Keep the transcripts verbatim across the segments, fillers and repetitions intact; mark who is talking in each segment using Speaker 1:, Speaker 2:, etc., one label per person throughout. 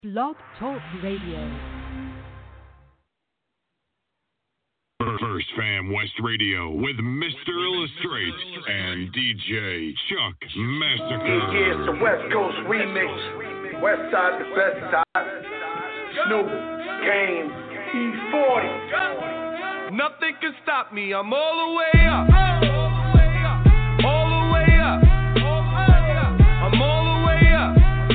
Speaker 1: Blog Talk Radio.
Speaker 2: First Fam West Radio with Mister Illustrate and D J Chuck Massacre.
Speaker 3: Yeah, yeah, it's the West Coast remix. West side, the best side. Snoop, Game, E forty.
Speaker 4: Nothing can stop me. I'm all the way up. All the way up. I'm all the way up.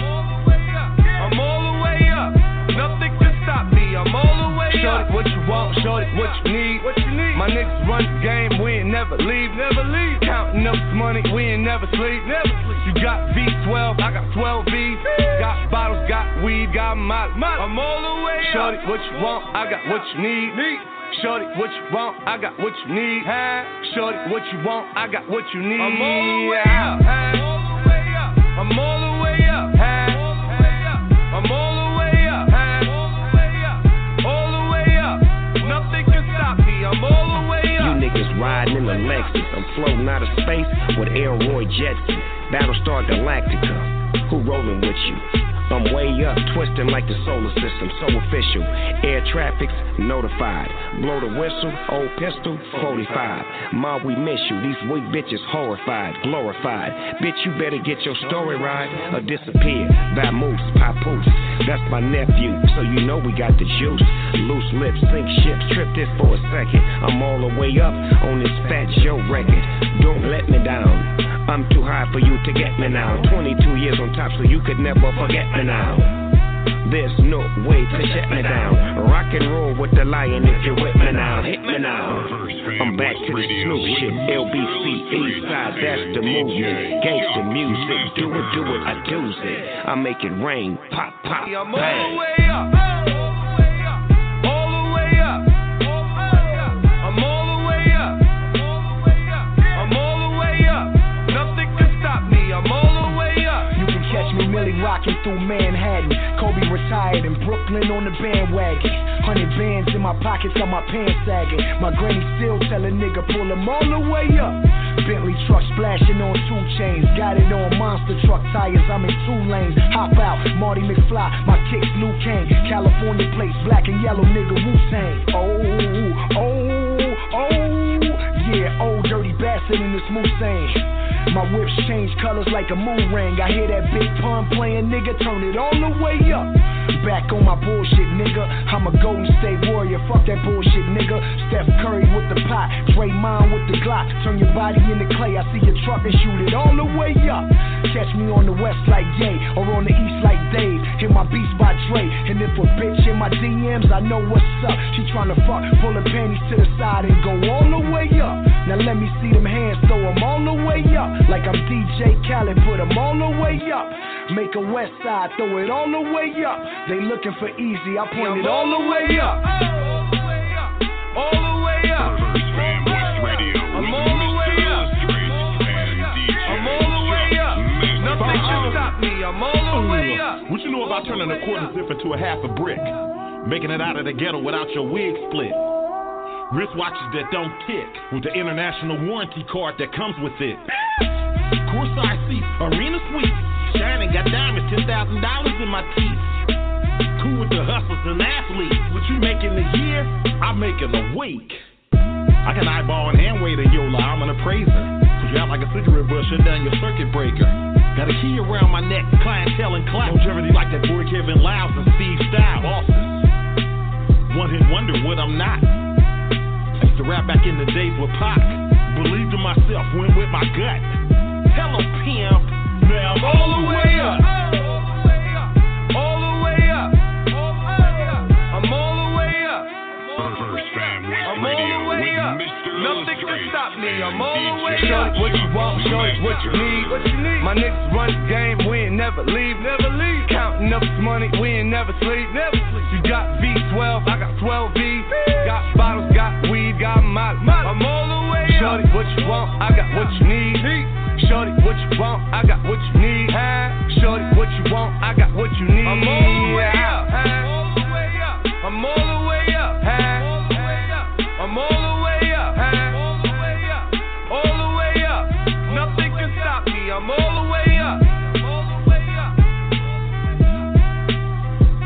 Speaker 4: I'm all the way up. Nothing can stop me. I'm all the way up. Shorty, what you want? Shorty, what you need? What you need? My niggas run the game. We ain't never leave. Never leave. Counting up this money. We ain't never sleep. Never sleep. You got V twelve. I got twelve V's. Got bottles. Got weed. Got my. I'm all the way up. Shorty, what you want? I got what you need. Need. Shorty, what you want? I got what you need. Shorty, what you want? I got what you need. I'm all the way up. I'm all the way up. I'm all the way up. All the way up. Nothing can stop me. I'm all the way up.
Speaker 5: You niggas riding in the Lexus. I'm floating out of space with Elroy Jetson. Battlestar Galactica. Who rolling with you? I'm way up, twisting like the solar system, so official. Air traffic's notified. Blow the whistle, old pistol, forty-five. Ma, we miss you, these weak bitches horrified, glorified. Bitch, you better get your story right or disappear. Vamoose, papoose, that's my nephew, so you know we got the juice. Loose lips, sink ships, trip this for a second. I'm all the way up on this Fat Joe record. Don't let me down. I'm too high for you to get me now. twenty-two years on top, so you could never forget me now. There's no way to shut me down. Rock and roll with the lion if you're with me now. Hit me now. I'm back to the Snoop shit. L B C, East Side, that's the movement. Gangsta music, do it, do it, I do it. I make it rain, pop, pop,
Speaker 4: I'm all
Speaker 5: bang.
Speaker 4: the way up. All the way up. I'm all the way up. I'm all the way up. Nothing can stop me. I'm all the way up.
Speaker 6: You can catch me Millie rocking through Manhattan. Kobe retired in Brooklyn on the bandwagon. Hundred bands in my pockets, got my pants sagging. My granny still tell a nigga pull him all the way up. Bentley truck splashing on two chains. Got it on monster truck tires, I'm in two lanes. Hop out, Marty McFly, my kicks Luke Kane. California plates, black and yellow, nigga Wu-Tang. Oh, oh, oh, yeah, old dirty bastard in this Mustang. My whips change colors like a moon ring. I hear that big pun playing, nigga, turn it all the way up. Back on my bullshit, nigga. I'm a Golden State Warrior, fuck that bullshit, nigga. Steph Curry with the pot, Draymond with the Glock. Turn your body into clay, I see your truck and shoot it all the way up. Catch me on the west like Ye, or on the east like Dave. Hit my beats by Dre, and if a bitch in my D Ms, I know what's up. She tryna fuck, pull her panties to the side and go all the way up. Now let me see them hands, throw them all the way up. Like I'm D J Khaled, put them all the way up. Make a west side, throw it all the way up. They looking for easy, I point it all the way up.
Speaker 4: All the way up.
Speaker 2: First Fam West Radio
Speaker 4: I'm
Speaker 2: with
Speaker 4: all the way
Speaker 2: Mister
Speaker 4: up.
Speaker 2: Illustrate and D J
Speaker 4: I'm all the way up. Nothing can stop me. I'm all the way up.
Speaker 7: What you know about turning a quarter zip into a half a brick? Making it out of the ghetto without your wig split. Wristwatches that don't tick with the international warranty card that comes with it. Courtside seats, arena suites. Shining, got diamonds, ten thousand dollars in my teeth. Cool with the hustlers and athletes. What you make in a year, I make in a week. I can eyeball and hand wave a Yola, I'm an appraiser. Cause you out like a cigarette butt, shut down your circuit breaker. Got a key around my neck, clientele and clout. Longevity like that boy Kevin Lyles and Steve Styles. Bosses. One hit wonder what I'm not. I used to rap back in the days with Pac. Believed in myself, went with my gut. Hello, pimp. Now I'm all the way up.
Speaker 4: All the way up. I'm all the way up.
Speaker 2: First Fam West
Speaker 4: I'm all
Speaker 2: Radio
Speaker 4: the way
Speaker 2: with
Speaker 4: up.
Speaker 2: Mister
Speaker 4: Nothing can
Speaker 2: Illustrate
Speaker 4: stop me. I'm
Speaker 2: and
Speaker 4: all the way
Speaker 2: D J
Speaker 4: up. What you want,
Speaker 2: Chuck
Speaker 4: shorty, what you need. What you need. My niggas run the game, we ain't never leave, never leave. Counting up this money, we ain't never sleep, never sleep. You got V twelve, I got twelve V's. Got bottles, got weed, got my. I'm all the way up. Shorty, what you want? I got what you need. Shorty, what you want? I got what you need. Shorty, what you want? I got what you need. I'm all the way up. I'm all the way up. I'm all the way up. All the way up. Nothing can stop me. I'm all the way up.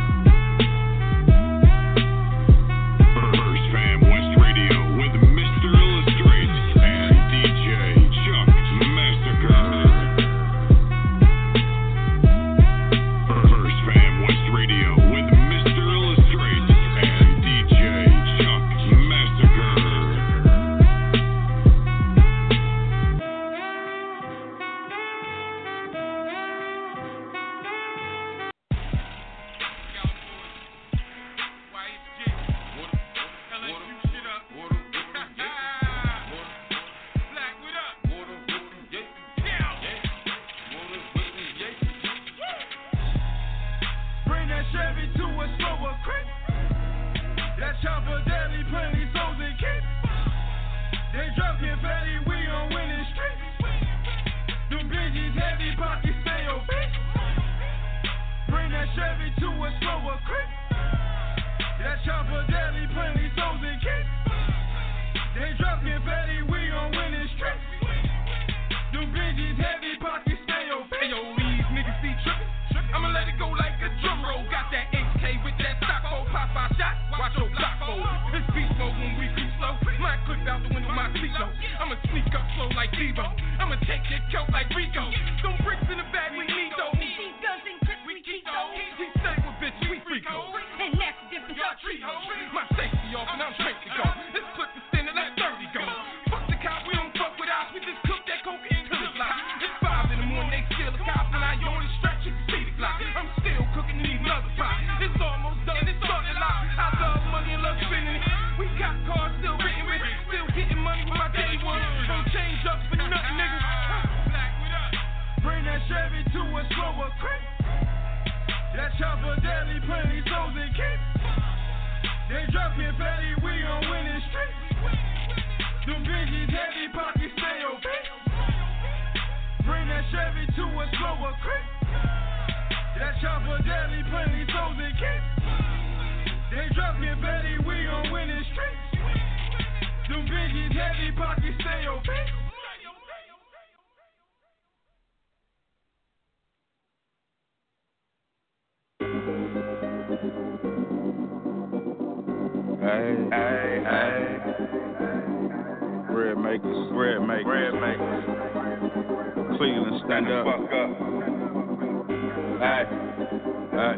Speaker 8: Chevy to a slower creep. That chopper deadly, plenty souls and keep. They drop confetti, we on winning streets. Them bitches heavy pockets stay obese. Bring that Chevy to a slower creep. That chopper deadly, plenty souls and keep. They drop confetti, we on winning streets. Them bitches heavy pockets stay obese. Hey yo, these niggas see trippin'. I'ma let it go like a drum roll. Got that H K with that stock hold, pop five shots. Watch your block fold. It's beast mode when we creep slow. My clip out the window, my cleat low. I'ma sneak up slow like Devo. I'ma take your coat like Rico. Some bricks in the bag we need though. These guns and clips we keep those. We stay with bitches, we freak hoes. And that's the difference, y'all treat hoes. My safety off and I'm straight to go. This clip is standing at thirty go. Fuck the cop, we don't fuck with us. We just cook that coke until it's locked. It's five in the morning, they steal the cops and I only stretch you can see the clock. I'm still cooking in these mother pots. It's almost done, it's starting locked. I love money and love spending it. We got cars still written with, still getting money with my day one. Don't change up for nothing, nigga. Bring that Chevy to a slower creep. That chopper deadly, plenty souls and keep. They drop confetti, we on winning streets. Them bitches heavy pockets stay obese. Bring that Chevy to a slower creep. That chopper deadly, plenty souls and keep. They drop confetti, we on winning streets. Them bitches heavy pockets stay obese.
Speaker 9: Hey, hey, hey. Bread makers, bread makers, bread makers. Cleveland, stand up. Fuck up. Hey, hey.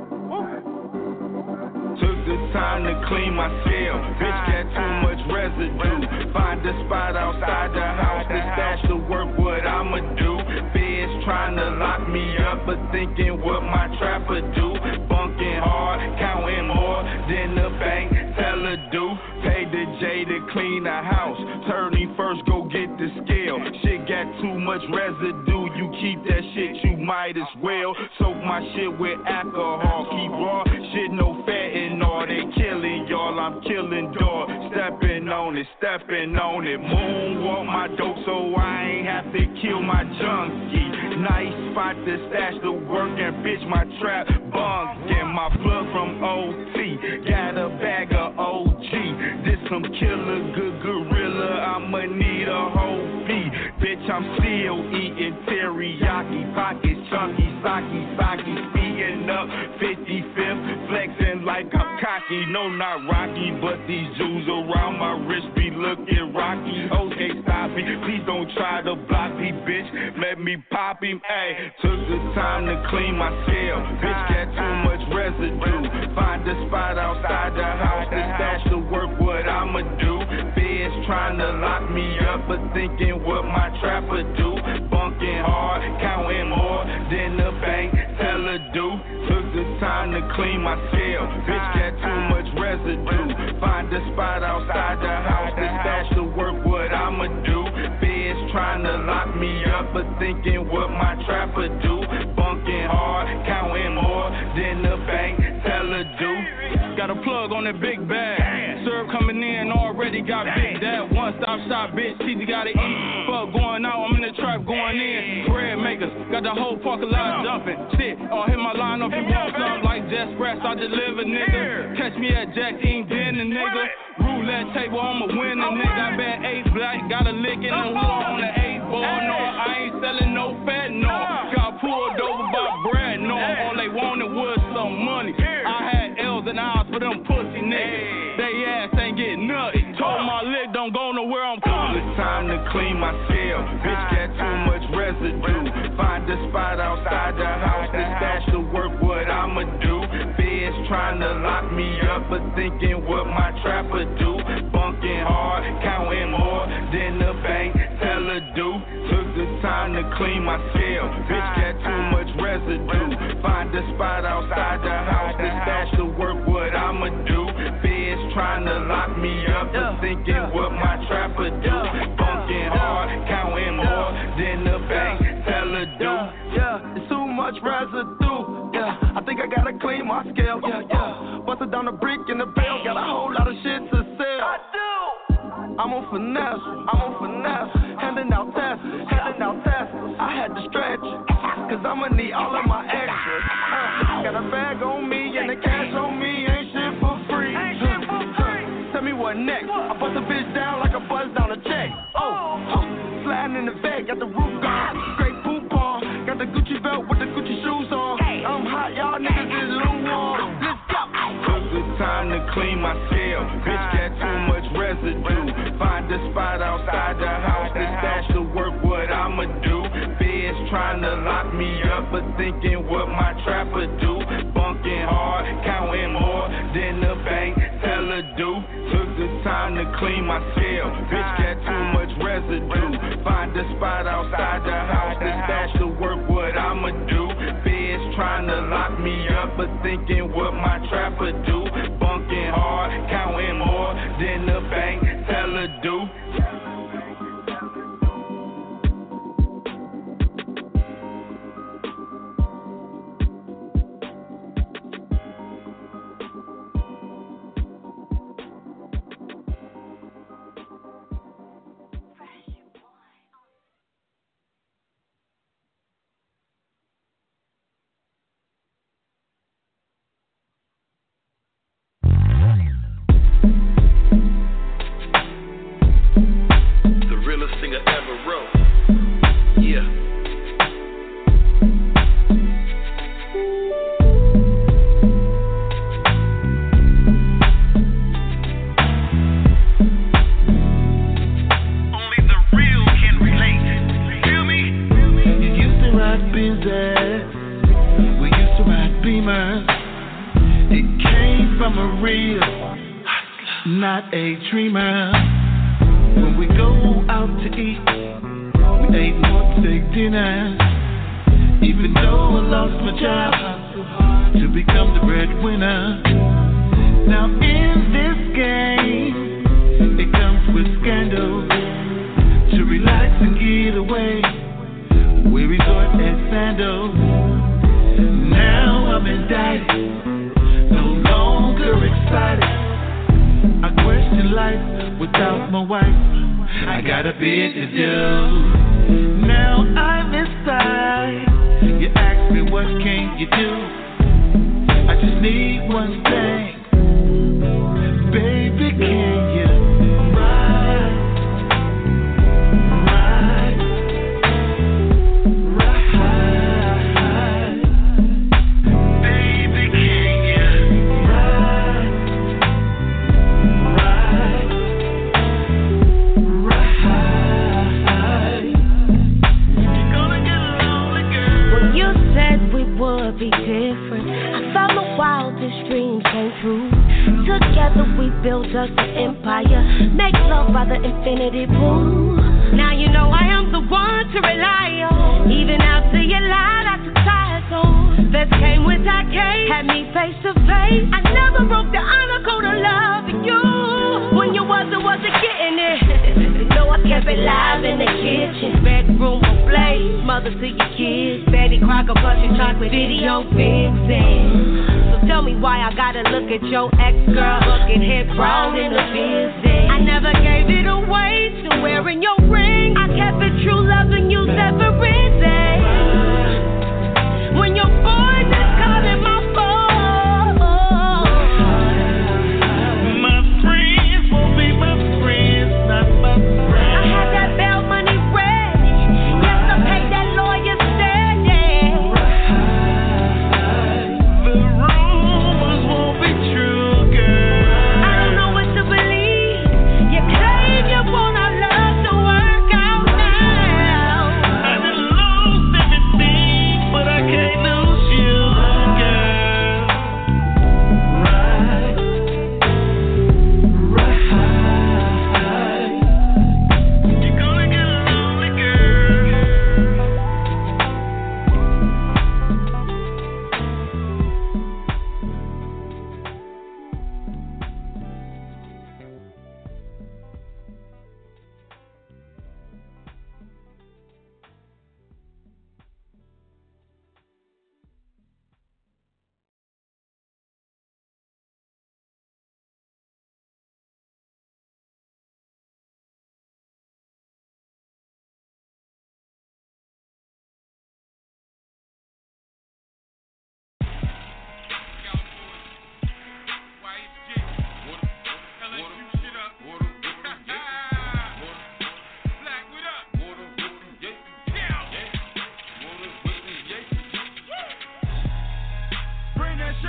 Speaker 10: Took the time to clean my cell. Bitch got too much residue. Find a spot outside the house to stash the work. What I'ma do? Feds trying to lock me up, but thinking what my trapper do. Bunking hard, counting more than the bank teller do. Pay the J to clean the house. Turning first, go get the scale. Shit got too much residue. You keep that shit, you might as well. Soak my shit with alcohol. Keep raw shit, no fat and all. They killing y'all, I'm killing dog. Stepping on it, stepping on it. Moonwalk my dope so I ain't have to kill my junkie. Nice spot to stash the work and bitch my trap bunk. Get my plug from O T. Got a bag of O G. This some killer, good gorilla. I'ma need a whole beat. Bitch, I'm still eating teriyaki. Pockets chunky, sake, sake. Speeding up fifty-fifth. Flexing like I'm cocky. No, not Rocky, but these Jews around my wrist be looking rocky. Okay, stop it. Please don't try to block me, bitch. Let me pop him. Ayy, took the time to clean my cell. Bitch got too much residue. Find a spot outside the house to stash the work. What I'ma do? Feds trying to lock me up, but thinking what my trapper do. Bunking hard, counting more than the bank teller do. Took the time to clean my cell. Bitch got too much residue. Find a spot outside the house to stash the work. What I'ma do? Feds trying to lock me up, but thinking what my trapper do. Bunking hard, counting more than the bank teller do.
Speaker 11: Got a plug on that big bag. Serve coming in, already got big. That one stop shop, bitch. T G gotta eat. Fuck going out, I'm in the trap going in. Bread makers, got the whole parking lot jumping. Shit, I'll hit my line up and walk up like Jet Express. I deliver, nigga. Catch me at Jack's Eating Dinner, nigga. Roulette table, I'm a winner, nigga. I bet eight black, got a lick in the hood on the eight ball. No, I ain't selling no fat, no. Got pulled over by bread, no. All they wanted was some money. I had L's and I's for them pussy niggas. They ass ain't getting nothing. Told my lick don't go nowhere, I'm coming.
Speaker 10: It's time to clean my cell. Bitch got too much residue. Find a spot outside the house to stash the work. What I'ma do? Feds trying to lock me up, but thinking what my trapper do. Bunking hard, counting more than the bank teller do. Took the time to clean my cell. Bitch got too much residue. Find a spot outside the house to stash the work. What I'ma do? Feds trying to lock me up, but thinking what my trapper do. Bunking hard, counting more than the bank teller do.
Speaker 12: Yeah, it's too much residue. Yeah, I think I gotta clean my my scale. Yeah, yeah. Busted down the brick in the bell, got a whole lot of shit to sell. I do. I'm on finesse, I'm on finesse. Handing out tests, handing out tests. I had to stretch, cause I'ma need all of my extras. Uh, got a bag on me and the cash on me, ain't shit for free. Ain't shit for free. Tell me what next? I bust a bitch down like a buzz down a check. Oh, oh. Sliding in the back, got the roof gone. Great poop on, got the Gucci belt with the Gucci shoes on. I'm hot, y'all niggas is lukewarm. Let's go.
Speaker 10: Took the time to clean my scale. Bitch got too much residue. Find a spot outside the house to stash the work. What I'ma do? Feds trying to lock me up, but thinking what my trapper do. Bunking hard, counting more than the bank teller do. Took the time to clean my scale. Bitch got too much residue. Find a spot outside the house to stash the work. What I'ma do? Feds trying to lock me up, but thinking what my trapper do. Bunking hard, counting more than the bank teller do.
Speaker 13: Not a dreamer. When we go out to eat, we ate more steak dinners. Even though I lost my job to become the breadwinner. Now in this game, it comes with scandal. To relax and get away, we resort at sandals. Now I'm indicted, no longer excited. I question life without my wife. I got a bit to do. Now I'm inside. You ask me what can you do? I just need one thing. Baby, can you ride? Ride. Ride. Baby, can you ride?
Speaker 14: Would be different. I saw the wildest dreams came true. Together we built us an empire. Make love by the infinity pool. Now you know I am the one to rely on. Even after you lied, I took sides on. Best came with that case, had me face to face. I never broke the honor code of loving you. When you wasn't, wasn't getting it. No, I kept it live in the kitchen. Bedroom blaze, mother to your kids. Betty Crocker, bunch of chocolate video vixen. So tell me why I gotta look at your ex-girl looking head proud in the business. I never gave it away to wearing your ring. I kept it true, loving you separate days. When your boy just calling my phone,
Speaker 13: my friends won't be my friends, not my friends.
Speaker 14: I had that bail money ready. Yes, I paid that lawyer steady.
Speaker 13: The rumors won't be true, girl.
Speaker 14: I don't know what to believe. You claim you want our love to work out now.
Speaker 13: I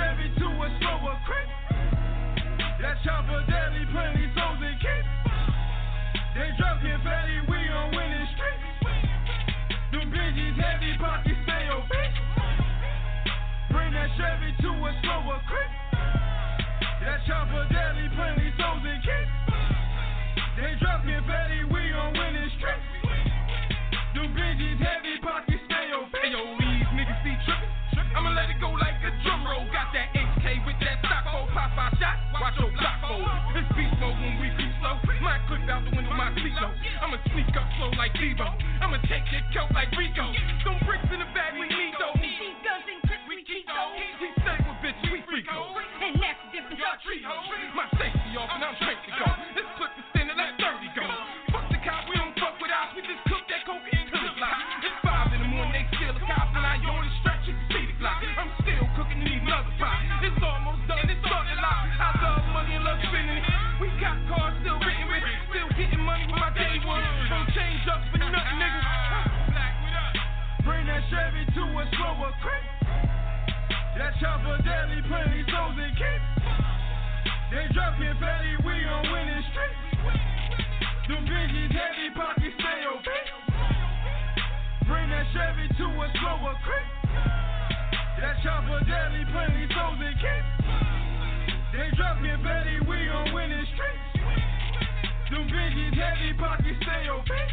Speaker 8: Chevy to a slower creep. That chopper deadly, plenty souls and keep. They drunk and fatty, we on winning streets. Them bitches heavy, pockets stay obese. Bring that Chevy to a slower creep. That chopper deadly, plenty souls and keep. They drunk and fatty, we on winning streets. Them bitches heavy, pockets stay obese. Hey yo, these niggas see trippin'. I'ma let it go like a drum roll. Got that H K with that stock hole, pop five shots. Watch your block fold. It's beast mode when we creep slow. Mine clipped out the window, my seat low. I'ma sneak up slow like Devo. I'ma take your coat like Rico. Some bricks in the bag we need those. Guns and clips we keep those. We stay with bitches, we freak hoes. And that's the difference, y'all treat hoes. My safety off and I'm straight to go. This clip is standing at thirty go. Fuck the cop, we don't fuck with ours. We just cook that coke until it's locked. It's five in the morning, they steal a cop and I on the stretch, you can see the Glock. I'm still cooking in these mother pot. It's almost done, it's starting lock. I love money and love spending it. We got cars still written with, still getting money with my day one. Don't change up for nothing, nigga. Bring that Chevy to a slower creep. That chopper deadly, plenty souls and keep. They drunk and fatty, we on winning streets. Them bitches heavy, pockets stay obese. Bring that Chevy to a slower creep. That chopper deadly, plenty souls and keep. They drunk and fatty, we on winning streets. Them bitches heavy, pockets stay obese.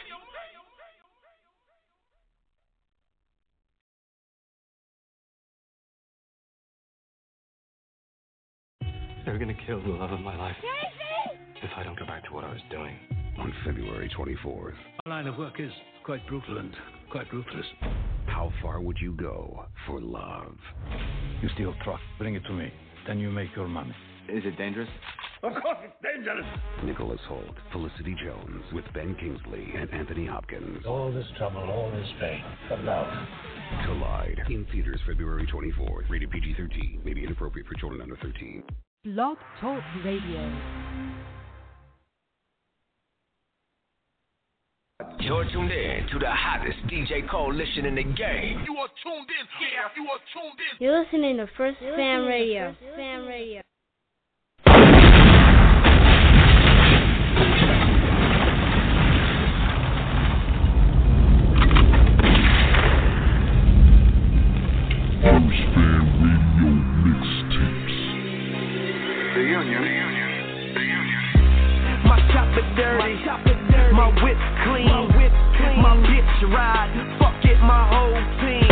Speaker 15: They're gonna kill the love of my life if I don't go back to what I was doing.
Speaker 16: On February twenty-fourth.
Speaker 17: Our line of work is quite brutal and quite ruthless.
Speaker 16: How far would you go for love?
Speaker 17: You steal truck, bring it to me, then you make your money.
Speaker 15: Is it dangerous?
Speaker 17: Of course it's dangerous.
Speaker 16: Nicholas Hoult, Felicity Jones, with Ben Kingsley and Anthony Hopkins.
Speaker 17: All this trouble, all this pain, for love.
Speaker 16: Collide. In theaters February twenty-fourth. Rated P G thirteen. May be inappropriate for children under thirteen.
Speaker 1: Blog Talk Radio.
Speaker 18: You're tuned in to the hottest D J coalition in the game.
Speaker 8: You are tuned in, yeah, you are tuned in.
Speaker 19: You're listening to First Fam Radio. First Fam Radio.
Speaker 2: First Fam Radio mixtapes.
Speaker 3: The Union. The Union. The Union.
Speaker 12: My chopper dirty, my whip clean, my bitch ride, fuck it, my whole team.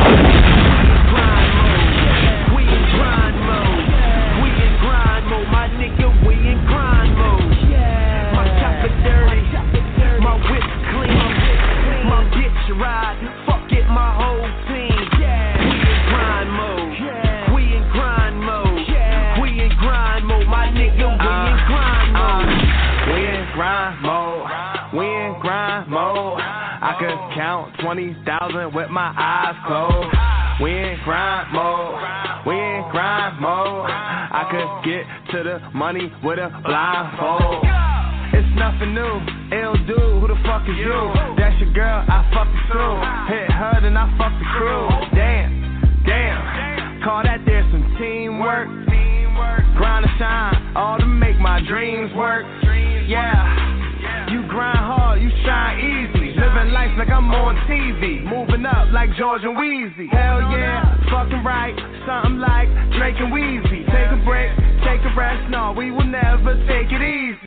Speaker 12: We in grind mode, we in grind mode, we in grind mode, my nigga, we in grind mode. My chopper dirty, my whip clean, my bitch ride, fuck it, my whole team. We in grind mode, we in grind mode, we in grind mode, my nigga, we in grind mode. We in grind mode, we in grind mode. I could count twenty thousand with my eyes closed. We in grind mode, we in grind mode. I could get to the money with a blindfold. It's nothing new, ill dude, who the fuck is you? That's your girl, I fuck the crew. Hit her, then I fuck the crew. Damn, damn, call that there some teamwork. Grind and shine, all to make my dreams work. Yeah, you grind hard, you shine easy. Living life like I'm on T V. Moving up like George and Weezy. Hell yeah, fucking right, something like Drake and Weezy. Take a break, take a rest, no, we will never take it easy.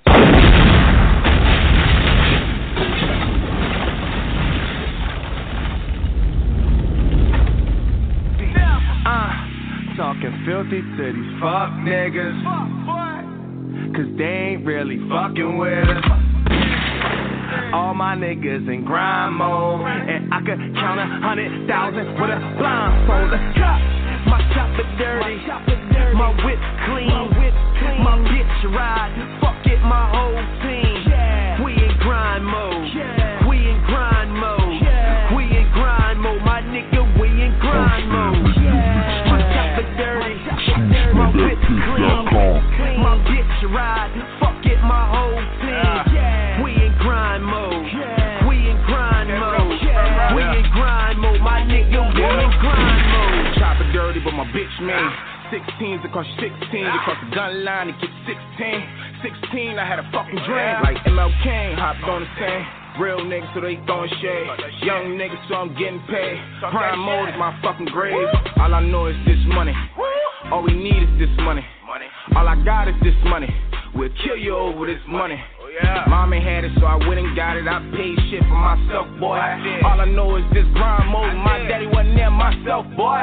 Speaker 12: Uh, talking filthy to these fuck niggas. Cause they ain't really fucking with us. All my niggas in grind mode, and I could count a hundred thousand with a blindfold. Let's go. My chopper dirty, my whip clean, my bitch ride, fuck it, my whole team. We in grind mode, we in grind mode, we in grind mode, my nigga, we in grind mode. My chopper dirty, my whip clean, my bitch ride, fuck it, my whole team. We in grind mode, we in grind mode, we in grind mode, my nigga, we in grind mode.
Speaker 9: Chopper dirty, but my
Speaker 10: bitch mean. Sixteens across sixteen, across the gun line to get sixteen. Sixteen, I had a fucking dream. Like M L King, hopped on the scene. Real niggas, so they throwing shade. Young niggas, so I'm getting paid. Prime mode is my fucking grave. All I know is this money. All we need is this money. All I got is this money. We'll kill you over this money. Mom ain't had it, so I went and got it. I paid shit for myself, boy. All I know is this grind mode. My daddy wasn't there myself, boy.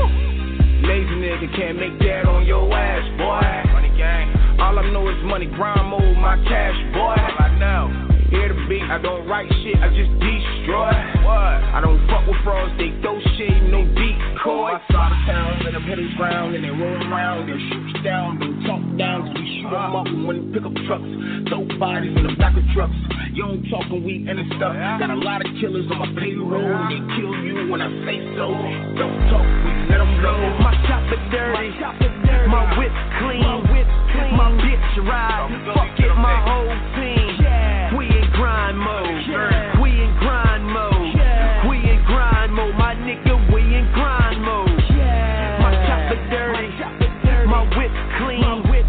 Speaker 10: Lazy nigga can't make that on your ass, boy. Money gang. All I know is money, grind mode, my cash, boy. All I know. Hear the beat, I don't write shit, I just destroy. What? I don't fuck with frauds, they throw shit, no decoy. I saw the town, let them hit the ground, and they roll around, they shoot you down, they talk down, cause we shoot them up when we pick up trucks. Throw bodies in the back of trucks. You don't talk when we in and stuff. Got a lot of killers on my payroll, they kill you when I say so. Don't talk, we let them blow.
Speaker 20: My chopper dirty, my whip clean, my bitch ride, fuck it, my whole team. We in grind mode, we in grind mode, we in grind mode, my nigga, we in grind mode. My chopper dirty, my whip clean,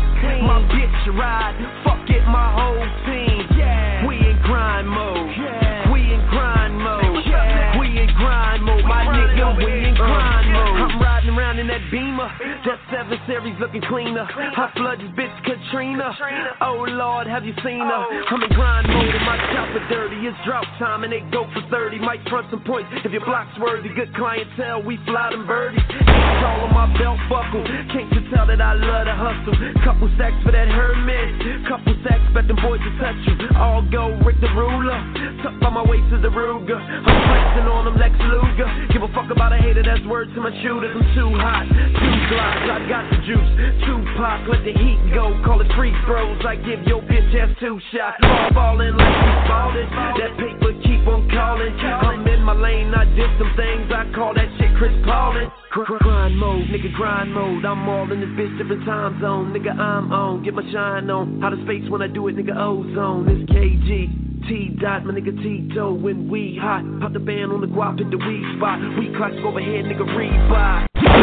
Speaker 20: my bitch ride, fuck it, my whole team. We in grind mode, we in grind mode, we in grind mode, my nigga, we in grind mode. I'm riding around in that Beamer, that seven series looking cleaner. I flood this bitch Katrina. Oh Lord, have you seen her? I'm in grind mode and my chopper dirty. It's drought time and they go for thirty. Might front some points if your block's worthy. Good clientele, we fly them birdies. It's all on my belt buckle. Can't you tell that I love to hustle? Couple stacks for that Hermes. Couple stacks, bet them boys to touch you. All go Rick the ruler. Tuck by my waist to the Ruger. I'm flexing on them Lex Luger. Give a fuck about a hater, that's word to my shooters. I'm too hot, too glocks, I got the juice. Tupac, let the heat go. Call it free throws. I give your bitch ass two shots. Ball ballin' like we ballin'. That paper keep on callin'. I'm in my lane, I did some things. I call that shit Chris Paulin'. Grind mode, nigga, grind mode. I'm all in this bitch, different time zone. Nigga, I'm on, get my shine on. Out of space when I do it, nigga, ozone. It's K G. T-Dot, my nigga Tito, when we hot. Pop the band on the guap, hit the weed spot. We classic overhead, nigga, rebuy.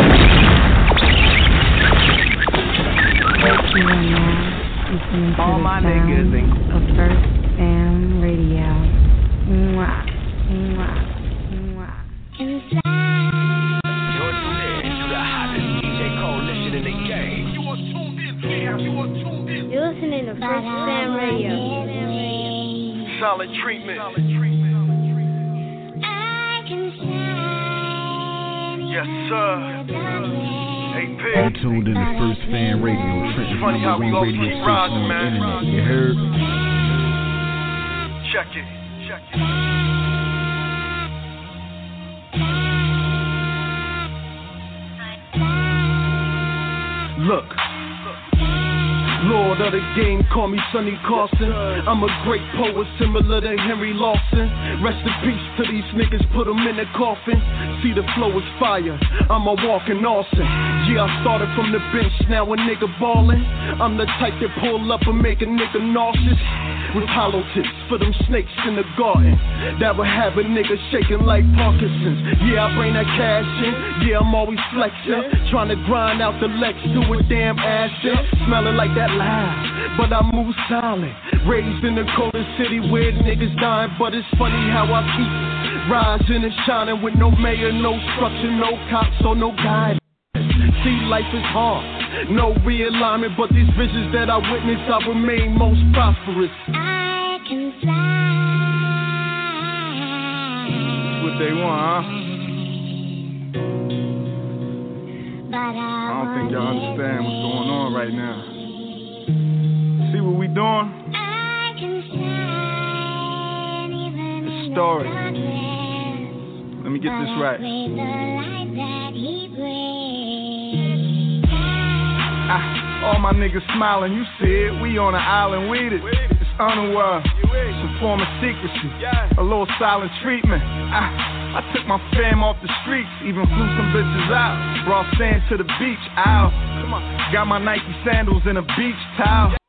Speaker 1: All my niggas in of First Fam Radio. Mwah, mwah, mwah.
Speaker 18: You're tuned in to the hottest D J coalition in the game. You are tuned in, fam. You are tuned in.
Speaker 19: You're listening to First Fam Radio.
Speaker 4: Solid treatment. Yes, sir. Hey, Pig.
Speaker 7: You tuned in to First Fan Radio. Trenton
Speaker 4: Funny how we go keep rising, man.
Speaker 7: Internet. You heard?
Speaker 4: Check it. Check it.
Speaker 6: Look. Lord of the game, call me Sonny Carson. I'm a great poet, similar to Henry Lawson. Rest in peace to these niggas, put them in the coffin. See the flow is fire, I'm a walking Austin. Yeah, I started from the bench, now a nigga ballin'. I'm the type that pull up and make a nigga nauseous. With hollow tips for them snakes in the garden that would have a nigga shaking like Parkinson's. Yeah, I bring that cash in, yeah, I'm always flexing. Trying to grind out the Lex to a damn acid. Smelling like that loud, but I move silent. Raised in the coldest city where niggas dying, but it's funny how I keep rising and shining with no mayor, no structure, no cops or no guidance. See, life is hard, no realignment, but these visions that I witness, I remain most prosperous.
Speaker 14: I can fly.
Speaker 9: That's what they want, huh?
Speaker 14: But I,
Speaker 9: I don't think y'all understand what's going on right now. See what we doing?
Speaker 14: I can shine even
Speaker 9: The story. Let me get this right. Ah, all my niggas smiling, you see it. We on an island with it. It's underworld, some form of secrecy, a little silent treatment. Ah, I took my fam off the streets, even flew some bitches out. Brought sand to the beach, ow. Got my Nike sandals and a beach towel.